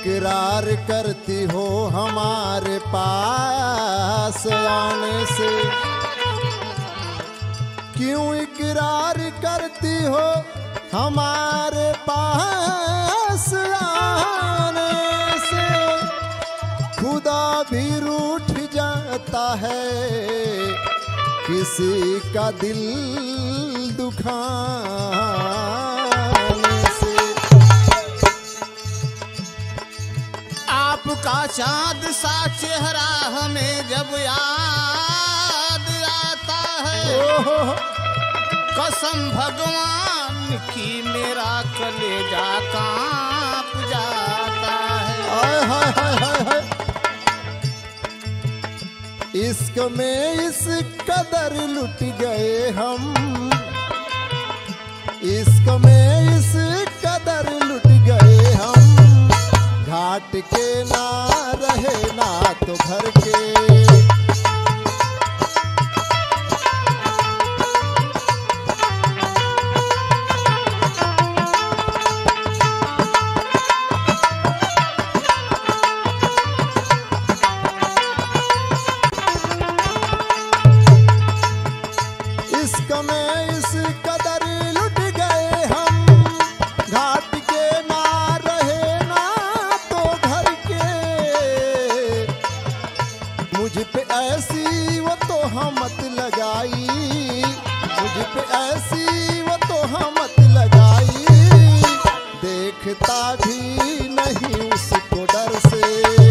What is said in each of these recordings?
इकरार करती हो हमारे पास आने से? क्यों इकरार करती हो हमारे पास आने से? खुदा भी रूठ जाता है किसी का दिल दुखाने से। आपका चाँद सा चेहरा हमें जब याद आता है, कसम भगवान की मेरा कलेजा कांप जाता है। हाय हाय हाय हाय हाय। इश्क में इस कदर लुट गए हम, इश्क में इस कदर लुट गए हम, घाट के ना रहे ना तो घर के। इश्क में इस कदर लुट गए हम, घाट के ना रहे ना तो घर के। मुझ पे ऐसी वो तो हमत लगाई, मुझ पे ऐसी वो तो हमत लगाई, देखता भी नहीं उसको डर से।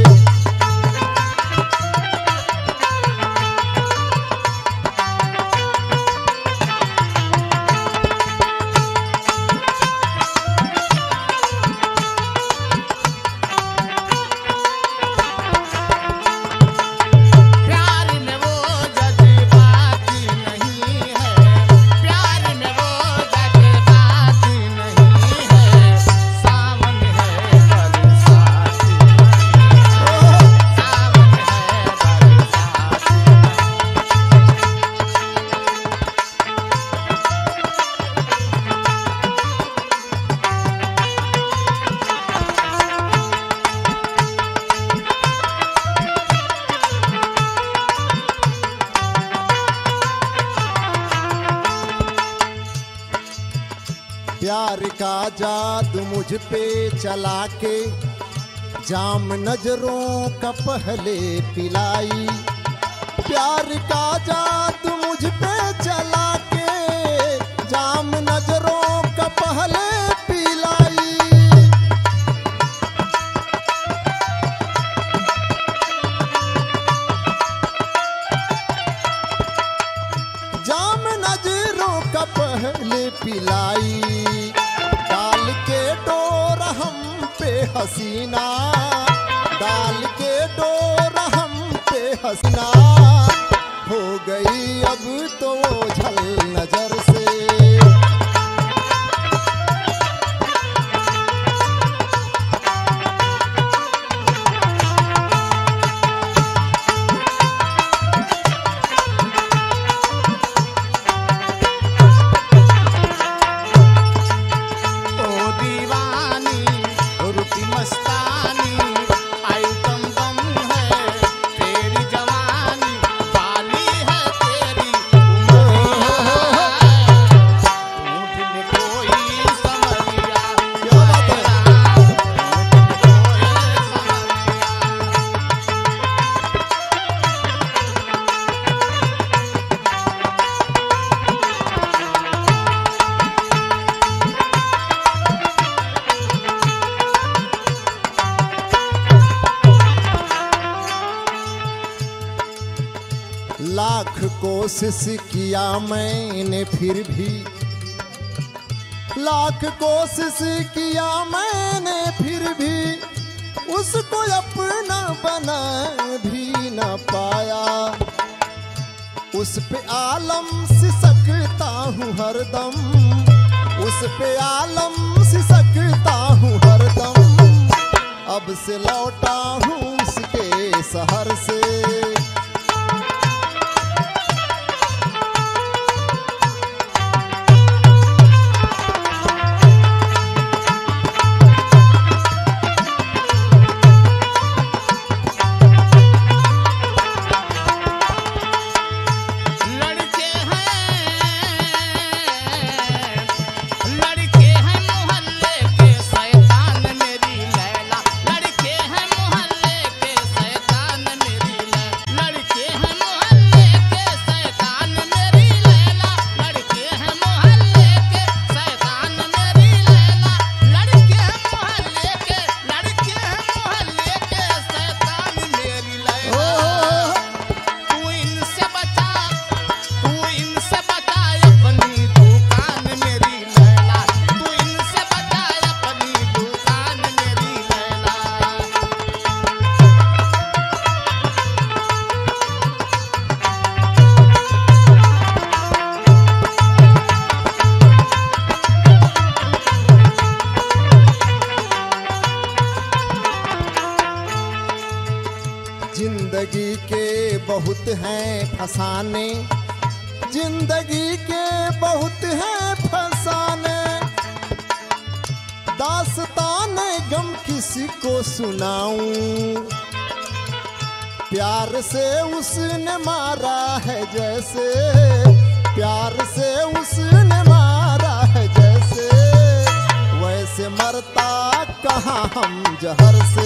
प्यार का जादू मुझ पे चला के, जाम नजरों का पहले पिलाई। प्यार का जादू मुझ पे चला के, जाम नजरों का पहले पिलाई। जाम नजरों का पहले पिलाई, डाल के डोर हम पे हसीना, डाल के डोर हम पे हसीना, हो गई अब तो वो झल नजर से। लाख कोशिश किया मैंने फिर भी, लाख कोशिश किया मैंने फिर भी, उसको अपना बना भी न पाया। उस पे आलम सिसकता हूँ हरदम, उस पे आलम सिसकता हूँ हरदम, अब से लौटा हूँ उसके शहर से। फसाने, जिंदगी के बहुत है फसाने। दास्तान गम किसी को सुनाऊं, प्यार से उसने मारा है जैसे, प्यार से उसने मारा है जैसे, वैसे मरता कहाँ हम जहर से।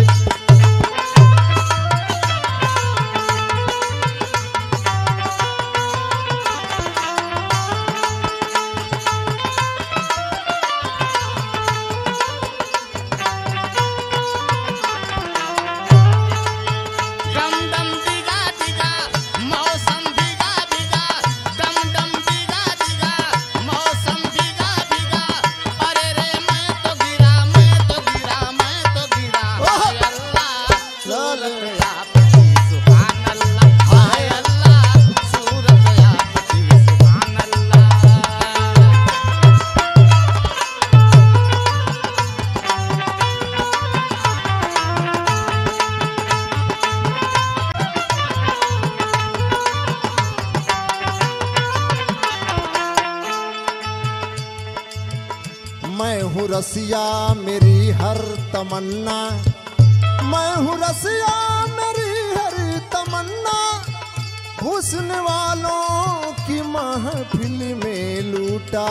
मैं हूँ रसिया मेरी हर तमन्ना, मैं हूँ रसिया मेरी हर तमन्ना, हुस्न वालों की महफिल में लूटा।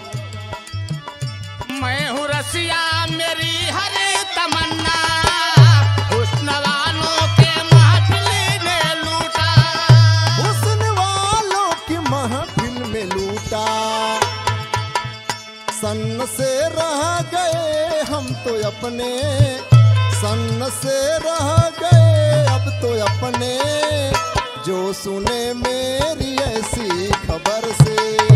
मैं हूँ रसिया मेरी हर तमन्ना, हुस्न वालों के महफिल में लूटा, हुस्न वालों की महफिल में लूटा। सन से रह गए हम तो अपने, सन से रह गए अब तो अपने, जो सुने मेरी ऐसी खबर से।